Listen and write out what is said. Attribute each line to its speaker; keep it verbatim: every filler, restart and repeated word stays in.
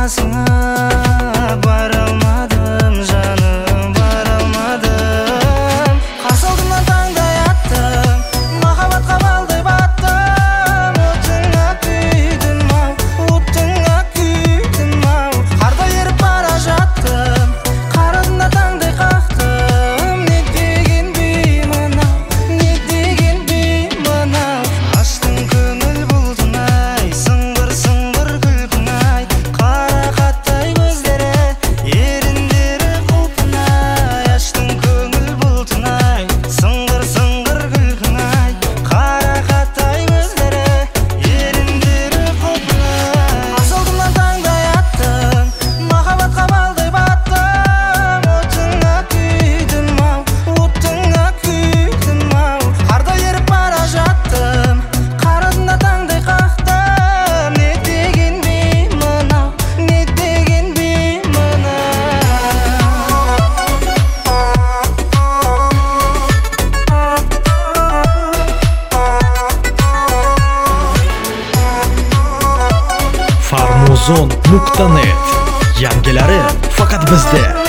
Speaker 1: қасыңа бара алмадым, жаным, бара алмадым. Қарсы алдымнан таңдай аттым, махаббатқа балдай баттым. Отыңа күйдім ау, отыңа күйдім ау. Қарда еріп бара жаттым, қарадымда таңдай қақтым. Не деген бей мынау, не деген бей мынау. Аштың көңіл бұлтын-ай, сыңғыр сыңғыр күлкің-ай. Қарақаттай көздері, еріндері құлпын-ай. Аштың көңіл бұлтын-ай, сыңғыр сыңғыр күлкің-ай. Қарақаттай көздері, еріндері құлпын-ай. Қарсы алдымнан таңдай аттым, махаббатқа балдай баттым. Отыңа күйдім ау, отыңа күйдім ау. Қарда еріп бара жаттым, қарадымда таңдай қақтым. Не деген бей мынау, не деген бей мынау.
Speaker 2: farmuzon nuqta net. Yangilari faqat bizda.